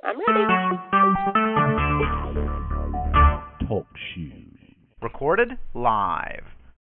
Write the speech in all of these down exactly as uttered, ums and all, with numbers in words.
I'm ready. Talk shoes. Recorded live.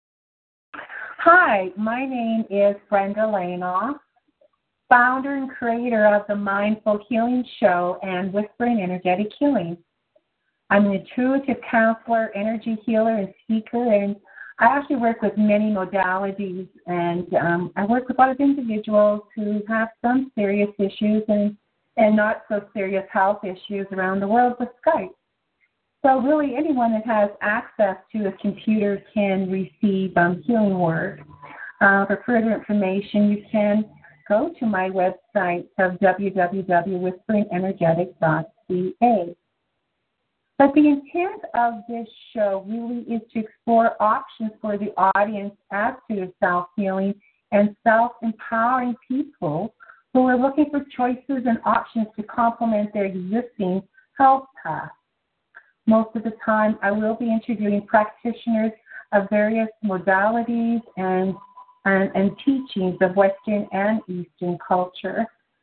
Hi, my name is Brenda Lanoff, founder and creator of the Mindful Healing Show and Whispering Energetic Healing. I'm an intuitive counselor, energy healer, and speaker, and I actually work with many modalities, and um, I work with a lot of individuals who have some serious issues and, and not so serious health issues around the world with Skype. So really anyone that has access to a computer can receive um, healing work. Uh, for further information, you can go to my website of w w w dot whispering energetic dot c a. But the intent of this show really is to explore options for the audience as to self-healing and self-empowering people who are looking for choices and options to complement their existing health path. Most of the time, I will be interviewing practitioners of various modalities and, and, and teachings of Western and Eastern culture.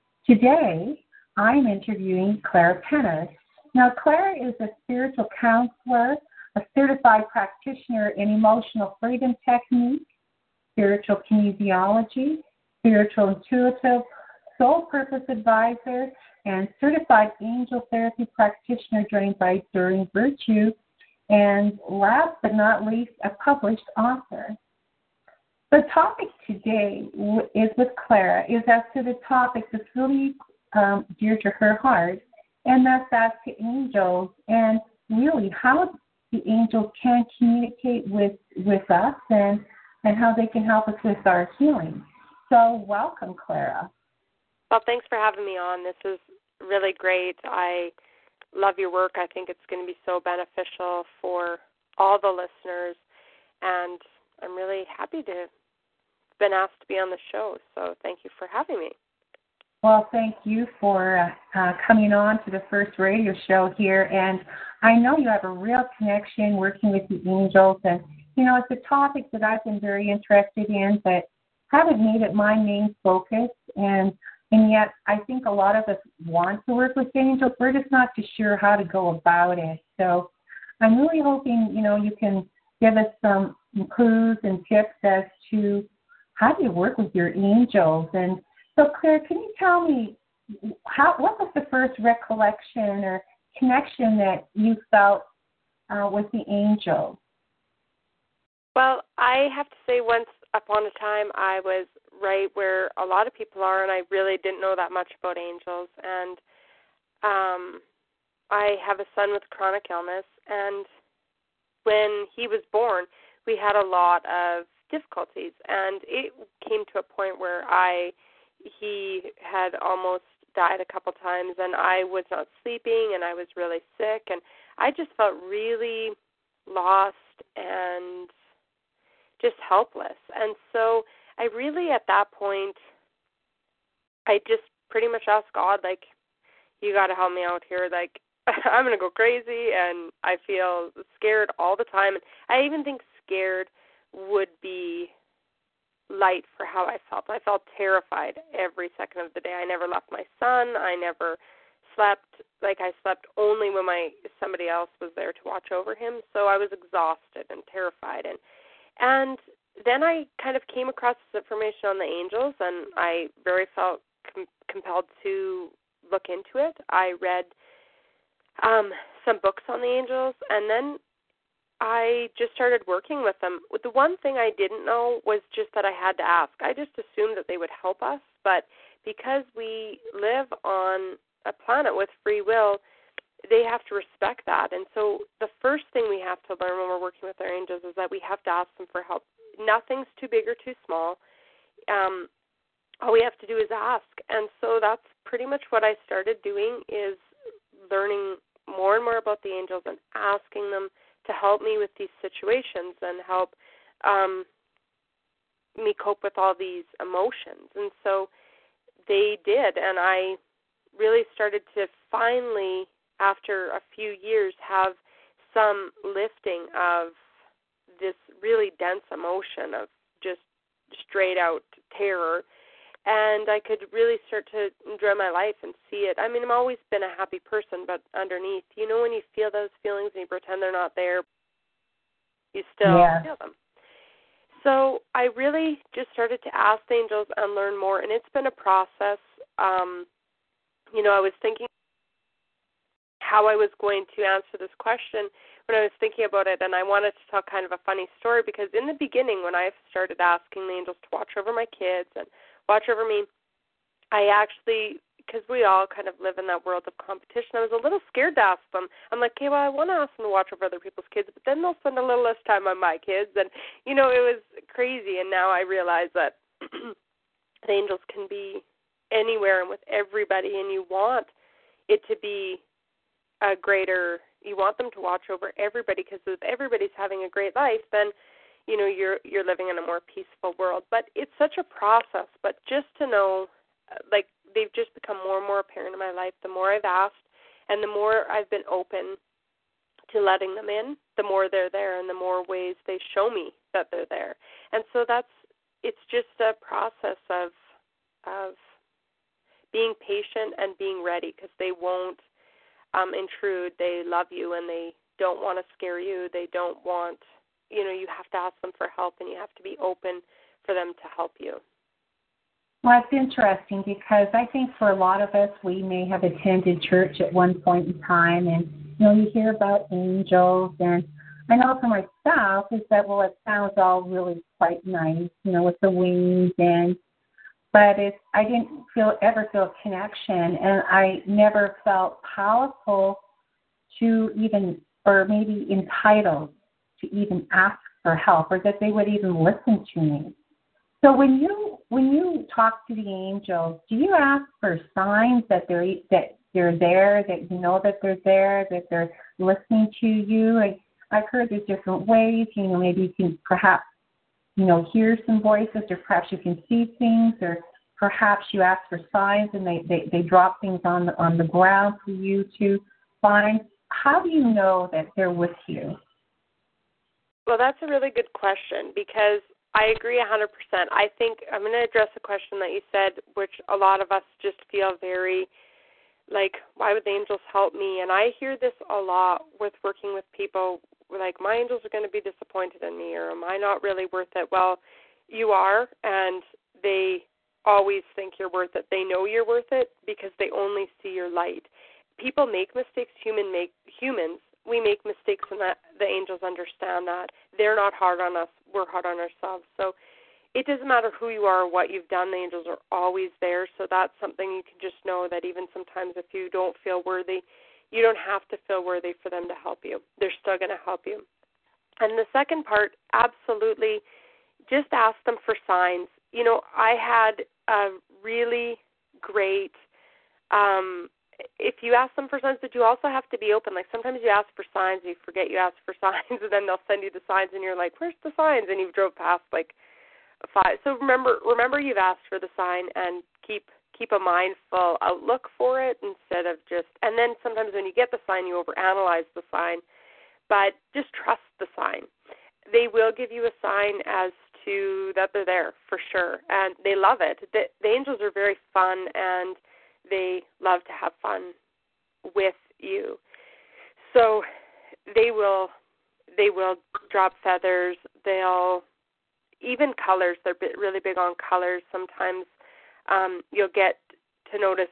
Today, I'm interviewing Clara Pennis. Now, Clara is a spiritual counselor, a certified practitioner in emotional freedom technique, spiritual kinesiology, spiritual intuitive, soul purpose advisor, and certified angel therapy practitioner joined by Enduring Virtue, and last but not least, a published author. The topic today is with Clara is as to the topic that's really um, dear to her heart, and that's as to angels and really how the angels can communicate with, with us and, and how they can help us with our healing. So welcome, Clara. Well, thanks for having me on. This is really great. I love your work. I think it's going to be so beneficial for all the listeners, and I'm really happy to have been asked to be on the show, so thank you for having me. Well, thank you for uh, coming on to the first radio show here, and I know you have a real connection working with the angels, and, you know, it's a topic that I've been very interested in, but haven't made it my main focus, and And yet, I think a lot of us want to work with angels. We're just not too sure how to go about it. So I'm really hoping, you know, you can give us some clues and tips as to how do you work with your angels. And so, Claire, can you tell me how what was the first recollection or connection that you felt uh, with the angels? Well, I have to say once upon a time I was right where a lot of people are, and I really didn't know that much about angels. And um, I have a son with chronic illness, and when he was born, we had a lot of difficulties, and it came to a point where I, he had almost died a couple times, and I was not sleeping, and I was really sick, and I just felt really lost and just helpless. And so I really, at that point, I just pretty much asked God, like, you got to help me out here. Like, I'm going to go crazy, and I feel scared all the time. And I even think scared would be light for how I felt. I felt terrified every second of the day. I never left my son. I never slept. Like, I slept only when my somebody else was there to watch over him. So I was exhausted and terrified. And And then I kind of came across this information on the angels, and I very felt com- compelled to look into it. I read um, some books on the angels, and then I just started working with them. The one thing I didn't know was just that I had to ask. I just assumed that they would help us, but because we live on a planet with free will, they have to respect that. And so the first thing we have to learn when we're working with our angels is that we have to ask them for help. Nothing's too big or too small. Um, all we have to do is ask. And so that's pretty much what I started doing, is learning more and more about the angels and asking them to help me with these situations and help um, me cope with all these emotions. And so they did, and I really started to finally, after a few years, have some lifting of this really dense emotion of just straight out terror. and I could really start to enjoy my life and see it. I mean, I've always been a happy person, but underneath, you know, when you feel those feelings and you pretend they're not there, you still yeah. feel them. So I really just started to ask the angels and learn more, and it's been a process. Um, you know, I was thinking how I was going to answer this question when I was thinking about it, and I wanted to tell kind of a funny story, because in the beginning when I started asking the angels to watch over my kids and watch over me, I actually, because we all kind of live in that world of competition, I was a little scared to ask them. I'm like, okay, well, I want to ask them to watch over other people's kids, but then they'll spend a little less time on my kids. And, you know, it was crazy. And now I realize that the angels can be anywhere and with everybody, and you want it to be a greater, you want them to watch over everybody, because if everybody's having a great life, then, you know, you're you're living in a more peaceful world. But it's such a process. But just to know, like, they've just become more and more apparent in my life the more I've asked, and the more I've been open to letting them in, the more they're there, and the more ways they show me that they're there. And so that's, it's just a process of of being patient and being ready, because they won't um, intrude. They love you, and they don't want to scare you. They don't want, you know, you have to ask them for help, and you have to be open for them to help you. Well, it's interesting, because I think for a lot of us, we may have attended church at one point in time, and, you know, you hear about angels, and I know for myself is that, well, it sounds all really quite nice, you know, with the wings, and but it's, I didn't feel ever feel a connection, and I never felt powerful to even, or maybe entitled to even ask for help, or that they would even listen to me. So when you when you talk to the angels, do you ask for signs that they're that they're there, that you know that they're there, that they're listening to you? I, I've heard there's different ways. You know, maybe you can perhaps, you know, hear some voices, or perhaps you can see things, or perhaps you ask for signs and they, they, they drop things on the on the ground for you to find. How do you know that they're with you? Well, that's a really good question, because I agree one hundred percent. I think I'm going to address a question that you said, which a lot of us just feel very like, why would the angels help me? And I hear this a lot with working with people, like, my angels are going to be disappointed in me, or am I not really worth it? Well, you are, and they always think you're worth it. They know you're worth it because they only see your light. People make mistakes. Human make humans. We make mistakes, and that the angels understand that. They're not hard on us. We're hard on ourselves. So it doesn't matter who you are or what you've done. The angels are always there. So that's something you can just know, that even sometimes if you don't feel worthy, you don't have to feel worthy for them to help you. They're still going to help you. And the second part, absolutely, just ask them for signs. You know, I had a really great um if you ask them for signs, but you also have to be open. Like, sometimes you ask for signs and you forget you asked for signs, and then they'll send you the signs, and you're like, where's the signs? And you've drove past like five. So remember, remember you've asked for the sign, and keep keep a mindful outlook for it instead of just, and then sometimes when you get the sign, you overanalyze the sign, but just trust the sign. They will give you a sign as to that they're there for sure, and they love it. The, the angels are very fun, and they love to have fun with you. So they will they will drop feathers. They'll, even colors, they're really big on colors. Sometimes um, you'll get to notice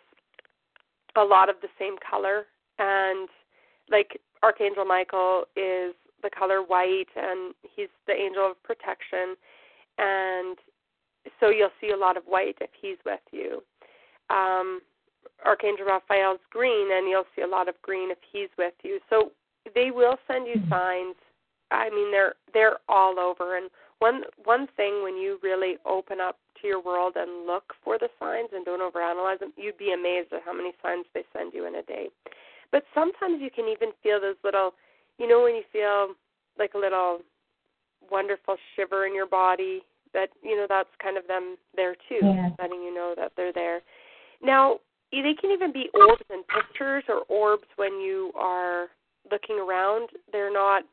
a lot of the same color. And like Archangel Michael is the color white, and he's the angel of protection. And so you'll see a lot of white if he's with you. Um, Archangel Raphael's green, and you'll see a lot of green if he's with you. So they will send you signs. I mean, they're they're all over. And one one thing, when you really open up to your world and look for the signs and don't overanalyze them, you'd be amazed at how many signs they send you in a day. But sometimes you can even feel those little, you know, when you feel like a little wonderful shiver in your body, that, you know, that's kind of them there too, yeah. letting you know that they're there. Now, they can even be orbs in pictures, or orbs when you are looking around. They're not,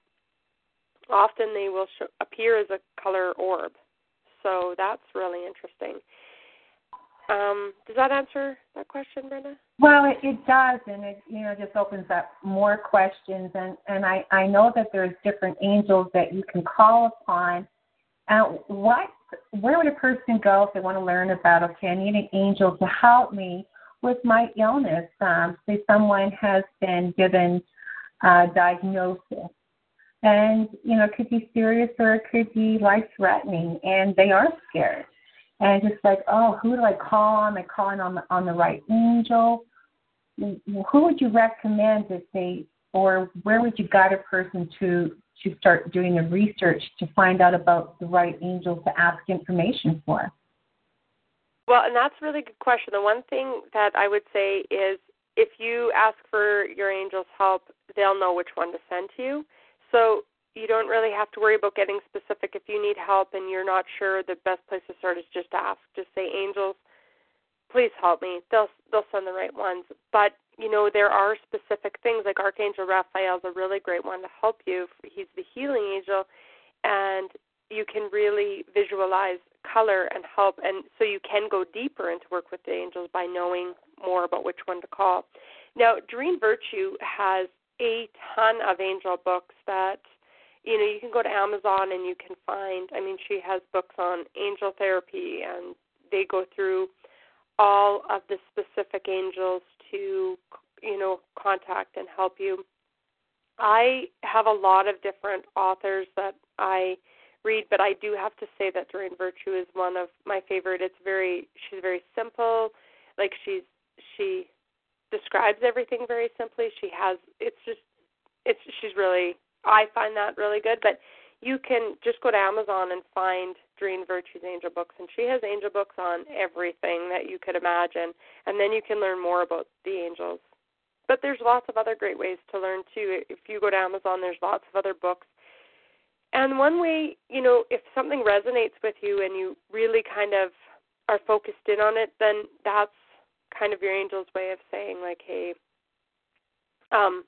often they will show, appear as a color orb. So that's really interesting. Um, does that answer that question, Brenda? Well, it, it does, and it you know just opens up more questions. And, and I, I know that there's different angels that you can call upon. Uh, what, where would a person go if they want to learn about, okay, I need an angel to help me with my illness? Um, say someone has been given a diagnosis, and, you know, it could be serious or it could be life-threatening, and they are scared. And just like, oh, who do I call on? Am I calling on the, on the right angel? Who would you recommend if they, or where would you guide a person to to start doing the research to find out about the right angels to ask information for? Well, and that's a really good question. The one thing that I would say is if you ask for your angel's help, they'll know which one to send to you. So you don't really have to worry about getting specific. If you need help and you're not sure, the best place to start is just to ask. Just say, angels, please help me. They'll they'll send the right ones. But, you know, there are specific things, like Archangel Raphael is a really great one to help you. He's the healing angel, and you can really visualize color and help, and so you can go deeper into work with the angels by knowing more about which one to call. Now, Doreen Virtue has a ton of angel books that, you know, you can go to Amazon and you can find, I mean, she has books on angel therapy, and they go through all of the specific angels to, you know, contact and help you. I have a lot of different authors that I read, but I do have to say that Doreen Virtue is one of my favorite. It's very, she's very simple. Like she's, she describes everything very simply. She has, it's just, it's, she's really, I find that really good. But you can just go to Amazon and find Doreen Virtue's angel books, and she has angel books on everything that you could imagine, and then you can learn more about the angels. But there's lots of other great ways to learn, too. If you go to Amazon, there's lots of other books. And one way, you know, if something resonates with you and you really kind of are focused in on it, then that's kind of your angel's way of saying, like, hey, um,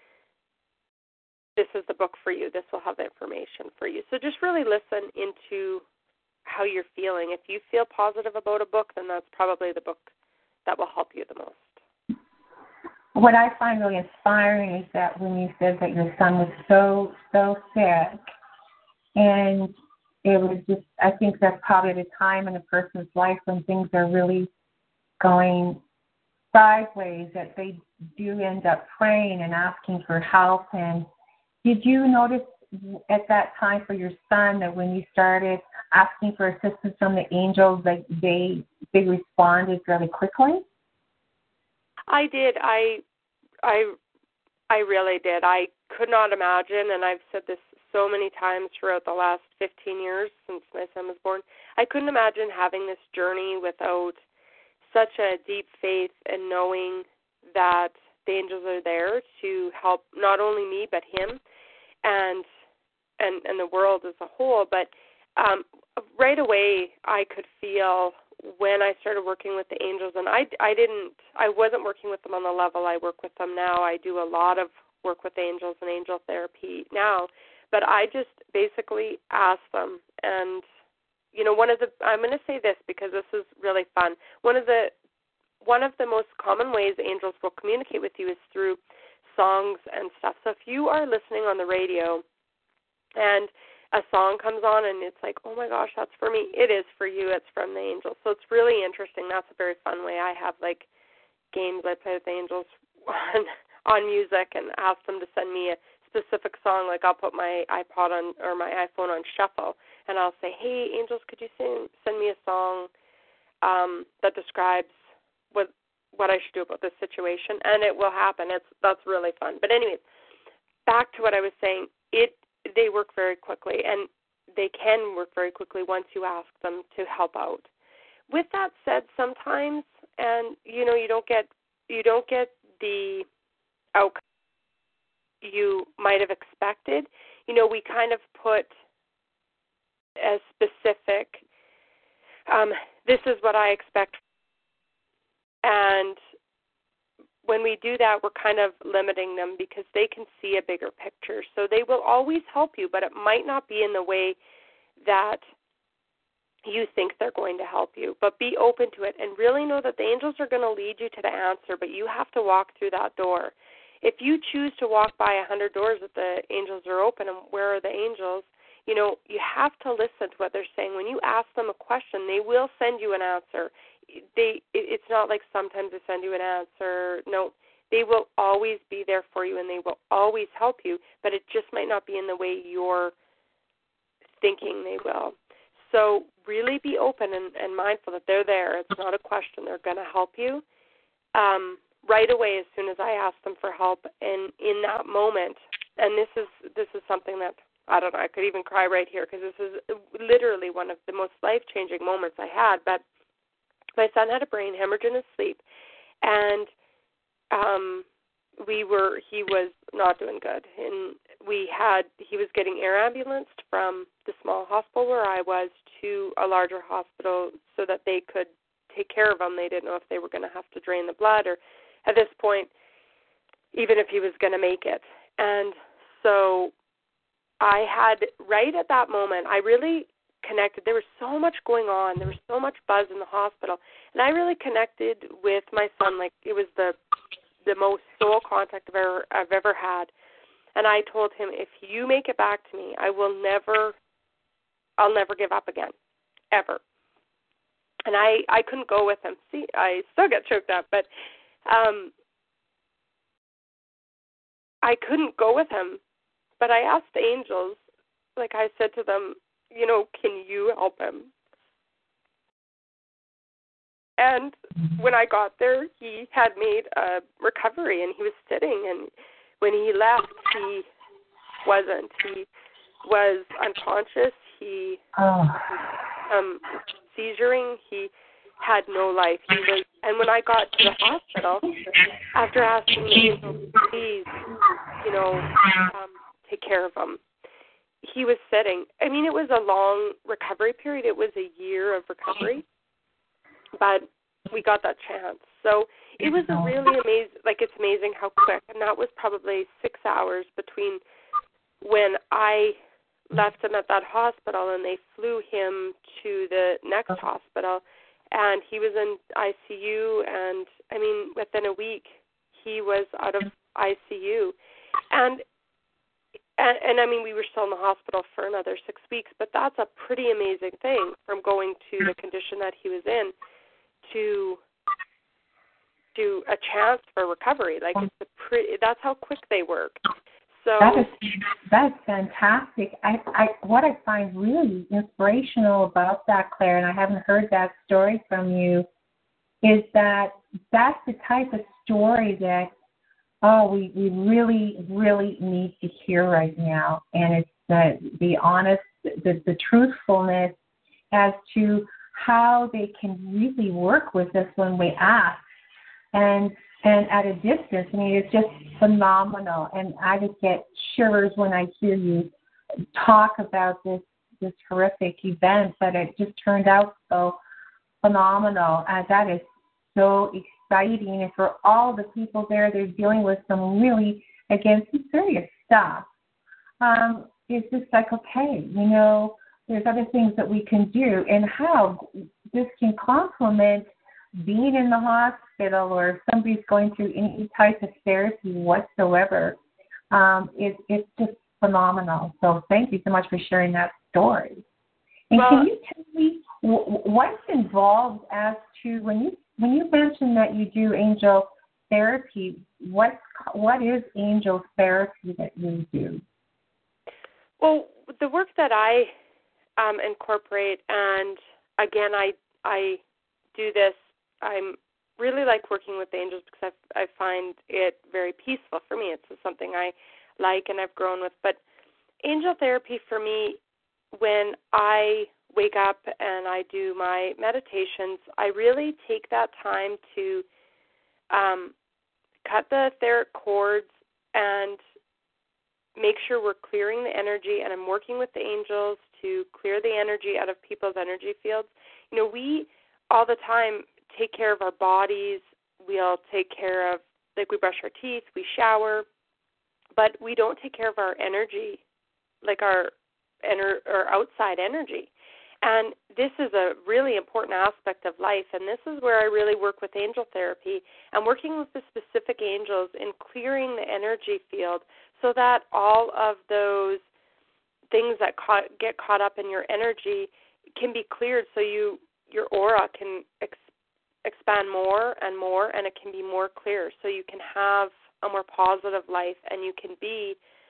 this is the book for you. This will have information for you. So just really listen into how you're feeling. If you feel positive about a book, then that's probably the book that will help you the most. What I find really inspiring is that when you said that your son was so, so sick, and it was just, I think that's probably the time in a person's life when things are really going sideways, that they do end up praying and asking for help. And did you notice at that time for your son that when you started asking for assistance from the angels, that they they responded really quickly? I did. I, I, I really did. I could not imagine, and I've said this so many times throughout the last fifteen years since my son was born, I couldn't imagine having this journey without such a deep faith and knowing that the angels are there to help not only me but him and and, and the world as a whole. But um, right away I could feel when I started working with the angels, and I, I didn't, I wasn't working with them on the level I work with them now. I do a lot of work with angels and angel therapy now, but I just basically asked them, and, you know, one of the, I'm going to say this because this is really fun. One of the, one of the most common ways angels will communicate with you is through songs and stuff. So if you are listening on the radio and a song comes on and it's like, oh my gosh, that's for me, it is for you, it's from the angels. So it's really interesting. That's a very fun way. I have like games I play with the angels on, on music and ask them to send me a specific song. Like I'll put my iPod on or my iPhone on shuffle and I'll say, hey, angels, could you send, send me a song um, that describes what what I should do about this situation? And it will happen. It's that's really fun. But anyways, back to what I was saying, it they work very quickly, and they can work very quickly once you ask them to help out. With that said, sometimes, and you know, you don't get you don't get the outcome you might have expected. You know, we kind of put a specific, um, this is what I expect, and when we do that, we're kind of limiting them because they can see a bigger picture. So they will always help you, but it might not be in the way that you think they're going to help you. But be open to it and really know that the angels are going to lead you to the answer, but you have to walk through that door. If you choose to walk by a hundred doors that the angels are open and where are the angels, you know, you have to listen to what they're saying. When you ask them a question, they will send you an answer. They, it's not like sometimes they send you an answer. No, they will always be there for you and they will always help you, but it just might not be in the way you're thinking they will. So really be open and, and mindful that they're there. It's not a question. They're going to help you. Um, right away, as soon as I asked them for help, and in that moment, and this is this is something that, I don't know, I could even cry right here because this is literally one of the most life-changing moments I had, but my son had a brain hemorrhage in his sleep, and um, we were, he was not doing good, and we had, he was getting air ambulanced from the small hospital where I was to a larger hospital so that they could take care of him. They didn't know if they were going to have to drain the blood or at this point, even if he was going to make it. And so I had, right at that moment, I really connected. There was so much going on. There was so much buzz in the hospital. And I really connected with my son like it was the the most soul contact I've ever, I've ever had. And I told him, if you make it back to me, I will never, I'll never give up again, ever. And I, I couldn't go with him. See, I still get choked up, but um, I couldn't go with him. But I asked the angels, like I said to them, you know, can you help him? And when I got there, he had made a recovery, and he was sitting, and when he left, he wasn't. He was unconscious. He oh. um, seizuring. He had no life. He was, and when I got to the hospital, after asking the angels, please, you know, um, take care of him, he was sitting. I mean, it was a long recovery period. It was a year of recovery, but we got that chance. So it was a really amazing, like it's amazing how quick, and that was probably six hours between when I left him at that hospital and they flew him to the next hospital, and he was in I C U, and I mean, within a week, he was out of I C U. And And, and, I mean, we were still in the hospital for another six weeks, but that's a pretty amazing thing from going to the condition that he was in to to a chance for recovery. Like, it's a pretty, that's how quick they work. So that is that's fantastic. I, I what I find really inspirational about that, Claire, and I haven't heard that story from you, is that that's the type of story that Oh, we, we really, really need to hear right now. And it's the, the honest, the, the truthfulness as to how they can really work with us when we ask. And and at a distance, I mean, it's just phenomenal. And I just get shivers when I hear you talk about this, this horrific event, but it just turned out so phenomenal. And that is so exciting. Exciting, and for all the people there, they're dealing with some really, again, some serious stuff. Um, it's just like, okay, you know, there's other things that we can do, and how this can complement being in the hospital or if somebody's going through any type of therapy whatsoever. Um, it, it's just phenomenal. So thank you so much for sharing that story. And well, can you tell me what's involved as to when you When you mentioned that you do angel therapy, what what is angel therapy that you do? Well, the work that I um, incorporate, and again, I I do this. I'm really like working with angels because I I find it very peaceful for me. It's something I like and I've grown with. But angel therapy for me, when I wake up and I do my meditations, I really take that time to um, cut the etheric cords and make sure we're clearing the energy, and I'm working with the angels to clear the energy out of people's energy fields. You know, we all the time take care of our bodies. We'll take care of, like we brush our teeth, we shower, but we don't take care of our energy, like our, ener- our outside energy. And this is a really important aspect of life, and this is where I really work with angel therapy and working with the specific angels in clearing the energy field so that all of those things that caught, get caught up in your energy can be cleared so you your aura can ex, expand more and more, and it can be more clear so you can have a more positive life and you can be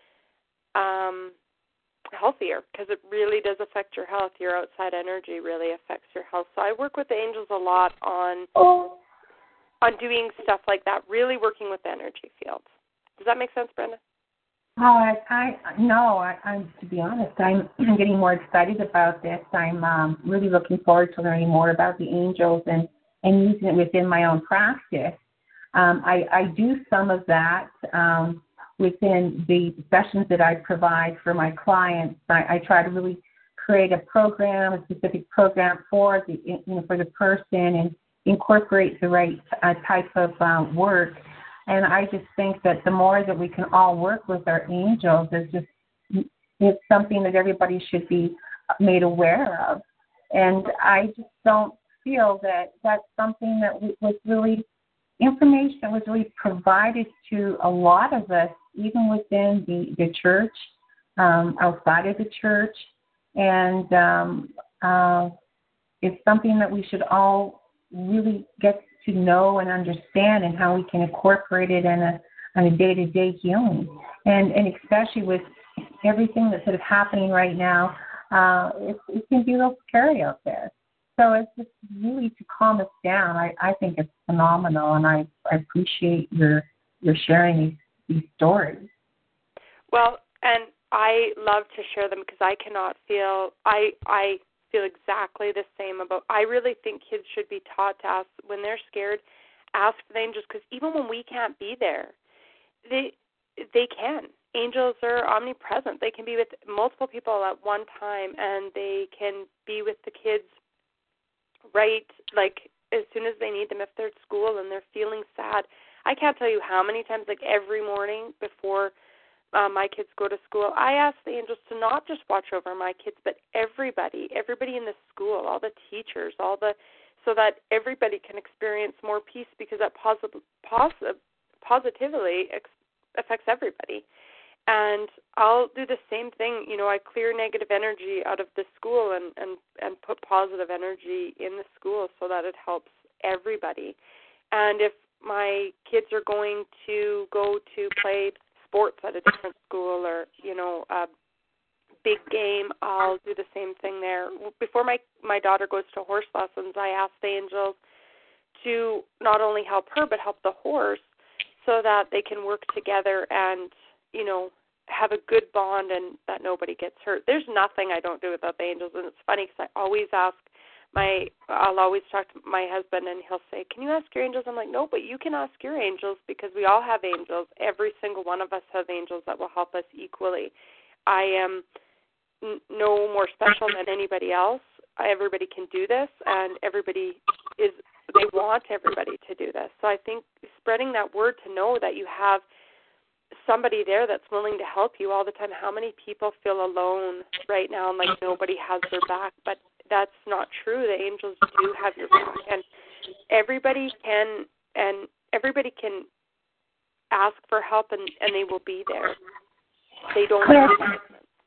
um, healthier, because it really does affect your health. Your outside energy really affects your health. So I work with the angels a lot on Oh. on doing stuff like that, really working with the energy fields. Does that make sense, Brenda? Oh, I, I no, I, I'm to be honest, I'm getting more excited about this. I'm um, really looking forward to learning more about the angels and, and using it within my own practice. Um, I, I do some of that um, within the sessions that I provide for my clients. I, I try to really create a program, a specific program for the you know for the person, and incorporate the right uh, type of uh, work. And I just think that the more that we can all work with our angels is just it's something that everybody should be made aware of. And I just don't feel that that's something that was really information that was really provided to a lot of us, even within the, the church, um, outside of the church. And um, uh, it's something that we should all really get to know and understand, and how we can incorporate it in a on a day-to-day healing, and and especially with everything that's sort of happening right now, uh, it, it can be a little scary out there. So it's just really to calm us down. I, I think it's phenomenal, and I, I appreciate your your sharing these these stories. Well, and I love to share them because I cannot feel I I. feel exactly the same about. I really think kids should be taught to ask when they're scared, ask for the angels, because even when we can't be there, they they can. Angels are omnipresent. They can be with multiple people at one time, and they can be with the kids right like as soon as they need them if they're at school and they're feeling sad. I can't tell you how many times, like every morning before Uh, my kids go to school, I ask the angels to not just watch over my kids, but everybody, everybody in the school, all the teachers, all the, so that everybody can experience more peace, because that posi- posi- positively ex- affects everybody. And I'll do the same thing. You know, I clear negative energy out of the school and, and, and put positive energy in the school so that it helps everybody. And if my kids are going to go to play sports at a different school, or, you know, a big game, I'll do the same thing there. Before my, my daughter goes to horse lessons, I ask the angels to not only help her, but help the horse so that they can work together and, you know, have a good bond and that nobody gets hurt. There's nothing I don't do without the angels, and it's funny because I always ask My, I'll always talk to my husband, and he'll say, can you ask your angels? I'm like, no, but you can ask your angels, because we all have angels. Every single one of us has angels that will help us equally. I am n- no more special than anybody else. Everybody can do this, and everybody is, they want everybody to do this. So I think spreading that word to know that you have somebody there that's willing to help you all the time. How many people feel alone right now and like nobody has their back? But that's not true. The angels do have your back, and everybody can and everybody can ask for help, and, and they will be there. They don't. Claire,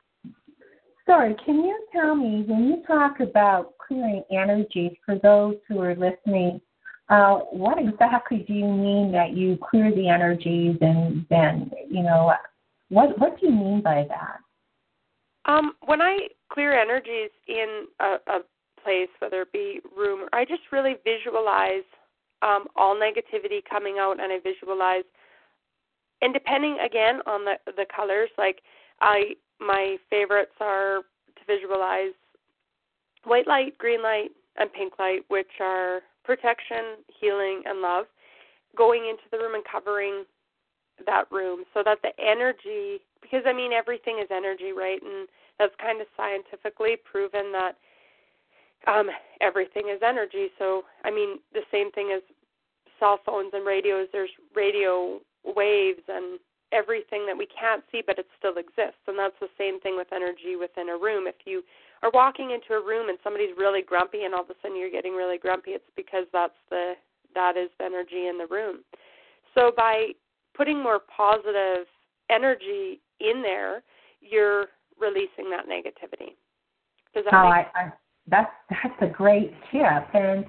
sorry, can you tell me, when you talk about clearing energies, for those who are listening, uh, what exactly do you mean that you clear the energies, and then, you know, what what do you mean by that? Um, when I clear energies in a, a place, whether it be room, I just really visualize um, all negativity coming out, and I visualize, and depending again on the the colors, like I my favorites are to visualize white light, green light, and pink light, which are protection, healing, and love, going into the room and covering that room so that the energy, because I mean everything is energy, right? And that's kind of scientifically proven that um, everything is energy. So, I mean, the same thing as cell phones and radios. There's radio waves and everything that we can't see, but it still exists. And that's the same thing with energy within a room. If you or walking into a room and somebody's really grumpy and all of a sudden you're getting really grumpy, it's because that's the that is the energy in the room. So by putting more positive energy in there, you're releasing that negativity. Does that oh, make I, I, that's that's a great tip. And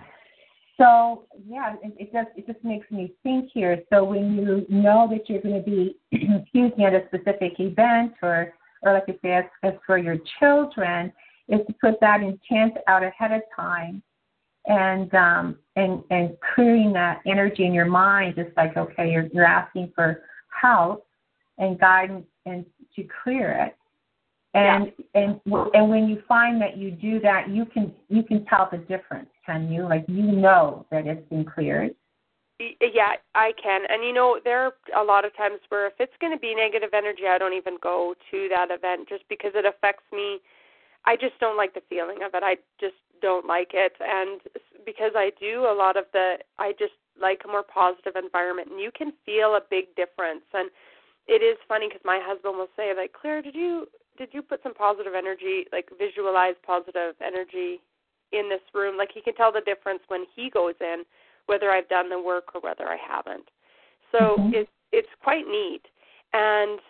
so, yeah, it, it just it just makes me think here. So when you know that you're going to be, excuse me, at a specific event, or or like you say, as, as for your children, is to put that intent out ahead of time, and um and and clearing that energy in your mind. Just like, okay, you're you're asking for help and guidance and to clear it. And yeah. and and when you find that you do that, you can you can tell the difference, can you? Like, you know that it's been cleared. Yeah, I can. And, you know, there are a lot of times where if it's going to be negative energy, I don't even go to that event just because it affects me. I just don't like the feeling of it. I just don't like it. And because I do a lot of the, I just like a more positive environment. And you can feel a big difference. And it is funny because my husband will say, like, Claire, did you did you put some positive energy, like visualize positive energy in this room? Like, he can tell the difference when he goes in, whether I've done the work or whether I haven't. So mm-hmm. it's it's quite neat. And,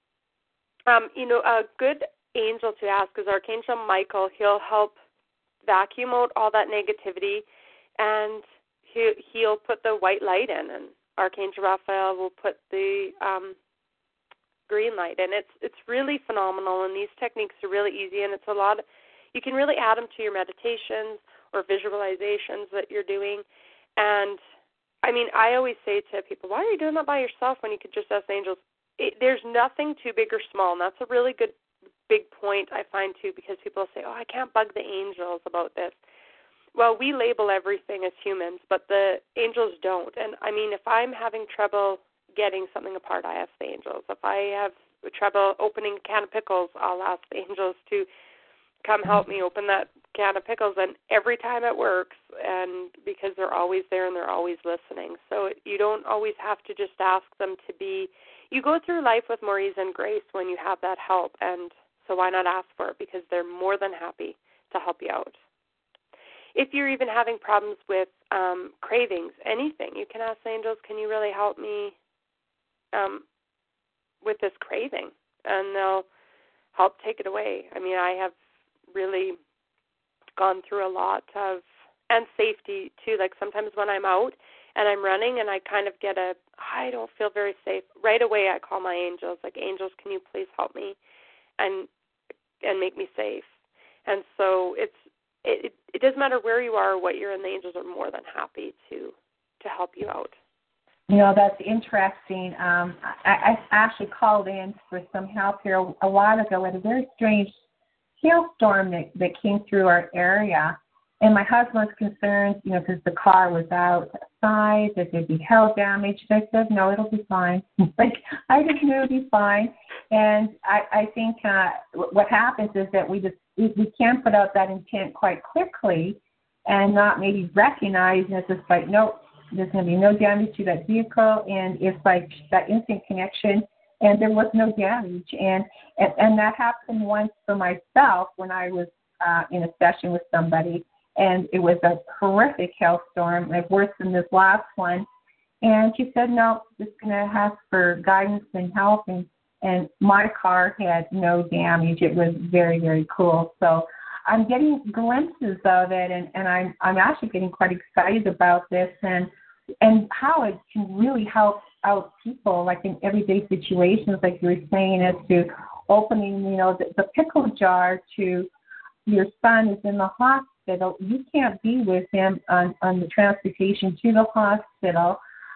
um, you know, a good angel to ask is Archangel Michael. He'll help vacuum out all that negativity, and he, he'll put the white light in, and Archangel Raphael will put the um, green light in. It's it's really phenomenal, and these techniques are really easy, and it's a lot of, you can really add them to your meditations or visualizations that you're doing. And, I mean, I always say to people, why are you doing that by yourself when you could just ask angels? It, there's nothing too big or small, and that's a really good big point I find, too, because people say, oh, I can't bug the angels about this. Well, we label everything as humans, but the angels don't. And, I mean, if I'm having trouble getting something apart, I ask the angels. If I have trouble opening a can of pickles, I'll ask the angels to come help me open that can of pickles, and every time it works, and because they're always there and they're always listening. So you don't always have to just ask them to be, you go through life with more ease and grace when you have that help, and so why not ask for it, because they're more than happy to help you out. If you're even having problems with um, cravings, anything, you can ask angels, can you really help me um, with this craving? And they'll help take it away. I mean, I have really gone through a lot of, and safety too, like sometimes when I'm out and I'm running and I kind of get a, I don't feel very safe, right away I call my angels, like, angels, can you please help me and and make me safe? And so it's, it, it doesn't matter where you are or what you're in, the angels are more than happy to, to help you out. You know, that's interesting. Um, I, I actually called in for some help here a, a while ago with a very strange hailstorm that, that came through our area. And my husband was concerned, you know, because the car was outside, that there'd be hail damage. And I said, no, it'll be fine. Like, I just knew it'd be fine. And I, I think uh, what happens is that we just, we, we can put out that intent quite quickly and not maybe recognize, and it's just like, nope, there's going to be no damage to that vehicle. And it's like that instant connection, and there was no damage. And, and, and that happened once for myself when I was uh, in a session with somebody, and it was a horrific hailstorm, like worse than this last one. And she said, no, just going to ask for guidance and help. And, and my car had no damage. It was very, very cool. So I'm getting glimpses of it, and, and I'm, I'm actually getting quite excited about this and, and how it can really help out people, like in everyday situations, like you were saying, as to opening, you know, the, the pickle jar to your son is in the hospital. You can't be with him on, on the transportation to the hospital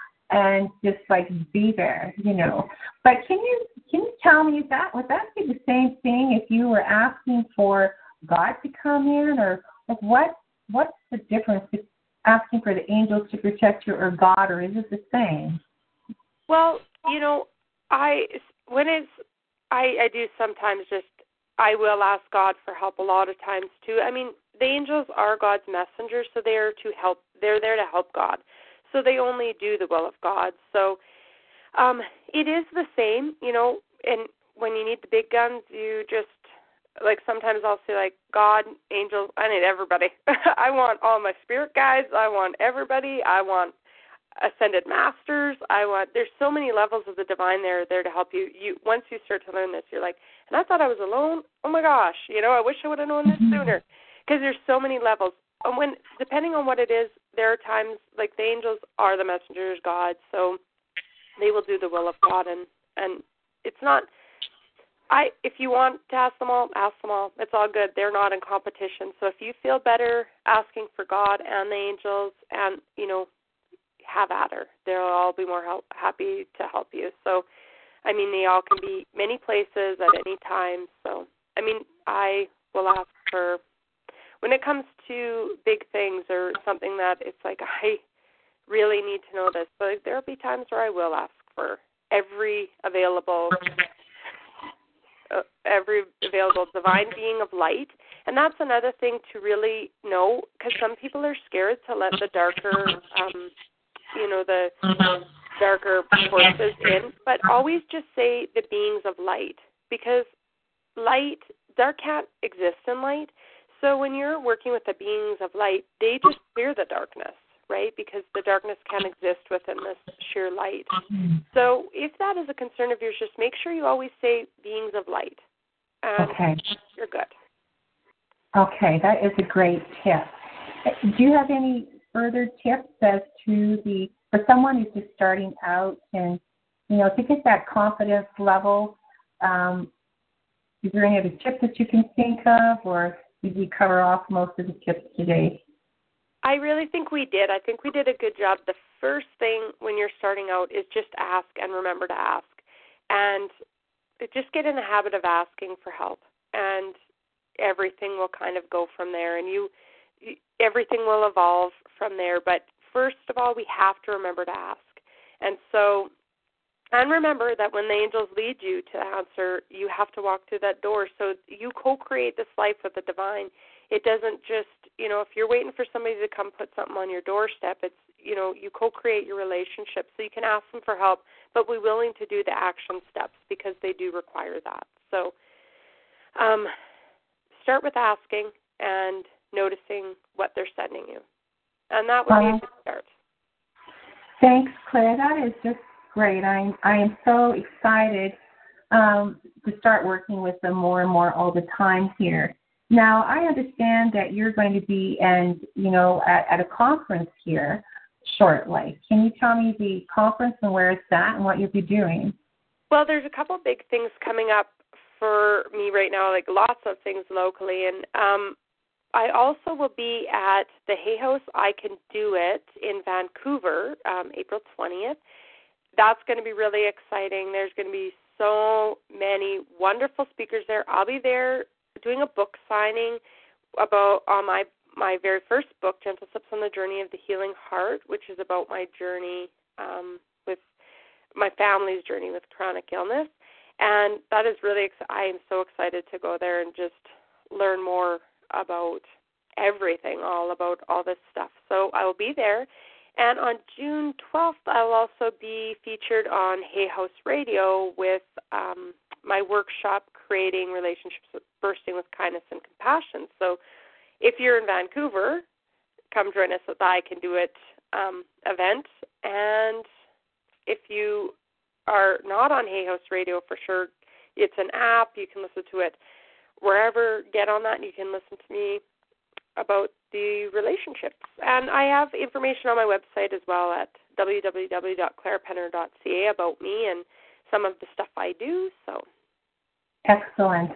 and just like be there, you know. But can you can you tell me, is that would that be the same thing if you were asking for God to come in, or like what what's the difference between asking for the angels to protect you or God, or is it the same? Well, you know, I when it's I, I do sometimes just I will ask God for help a lot of times too. I mean, the angels are God's messengers, so they're to help. They're there to help God, so they only do the will of God. So um, it is the same, you know. And when you need the big guns, you just like sometimes I'll say like God, angels, I need everybody. I want all my spirit guides. I want everybody. I want ascended masters. I want, there's so many levels of the divine there there to help you. You once you start to learn this, you're like, and I thought I was alone. Oh my gosh, you know, I wish I would have known this sooner, because there's so many levels. And when, depending on what it is, there are times like the angels are the messengers, God, so they will do the will of God, and and it's not. I if you want to ask them all, ask them all. It's all good. They're not in competition. So if you feel better asking for God and the angels, and you know, have at her. They'll all be more help, happy to help you. So, I mean, they all can be many places at any time. So, I mean, I will ask for, when it comes to big things or something that it's like, I really need to know this, but there will be times where I will ask for every available, uh, every available divine being of light. And that's another thing to really know, because some people are scared to let the darker, um, you know, the darker forces in, but always just say the beings of light, because light, dark can't exist in light. So when you're working with the beings of light, they just clear the darkness, right? Because the darkness can't exist within this sheer light. So if that is a concern of yours, just make sure you always say beings of light, and okay. You're good. Okay, that is a great tip. Do you have any further tips as to the, for someone who's just starting out and, you know, to get that confidence level, um, is there any other tips that you can think of, or did we cover off most of the tips today? I really think we did. I think we did a good job. The first thing when you're starting out is just ask, and remember to ask. And just get in the habit of asking for help, and everything will kind of go from there. And you, everything will evolve from there. But first of all, we have to remember to ask. And so, and remember that when the angels lead you to the answer, you have to walk through that door. So you co-create this life with the divine. It doesn't just, you know, if you're waiting for somebody to come put something on your doorstep, it's, you know, you co-create your relationship. So you can ask them for help, but be willing to do the action steps, because they do require that. So um, start with asking and noticing what they're sending you. And that would um, be a good start. Thanks, Claire. That is just great. I I am so excited um, to start working with them more and more all the time here. Now, I understand that you're going to be, and you know, at, at a conference here shortly. Can you tell me the conference and where it's at and what you'll be doing? Well, there's a couple big things coming up for me right now, like lots of things locally, and um, I also will be at the Hay House I Can Do It in Vancouver, um, April twentieth. That's going to be really exciting. There's going to be so many wonderful speakers there. I'll be there doing a book signing about on my my very first book, Gentle Steps on the Journey of the Healing Heart, which is about my journey um, with my family's journey with chronic illness. And that is really, ex- I am so excited to go there and just learn more about everything, all about all this stuff. So I will be there. And on June twelfth, I will also be featured on Hay House Radio with um, my workshop, Creating Relationships Bursting with Kindness and Compassion. So if you're in Vancouver, come join us at the I Can Do It um, event. And if you are not on Hay House Radio, for sure, it's an app. You can listen to it wherever. Get on that, and you can listen to me about the relationships. And I have information on my website as well at w w w dot claire penner dot c a about me and some of the stuff I do. So, excellent.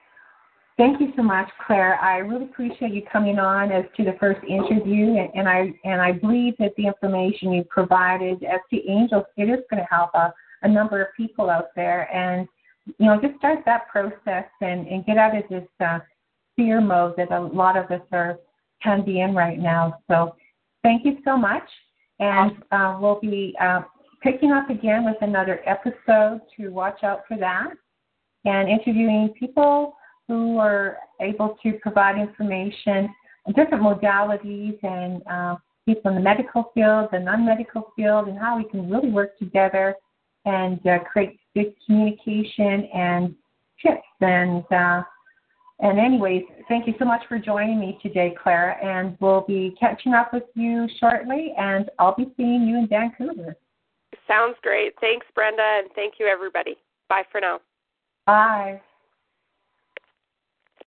Thank you so much, Claire. I really appreciate you coming on as to the first interview, and, and I and I believe that the information you provided as to angels, it is going to help a, a number of people out there. And you know, just start that process and, and get out of this uh, fear mode that a lot of us are can be in right now. So, thank you so much, and uh, we'll be uh, picking up again with another episode. To watch out for that, and interviewing people who are able to provide information on different modalities, and uh, people in the medical field, the non-medical field, and how we can really work together and uh, create good communication and tips and uh, And anyways, thank you so much for joining me today, Clara, and we'll be catching up with you shortly, and I'll be seeing you in Vancouver. Sounds great. Thanks, Brenda, and thank you, everybody. Bye for now. Bye.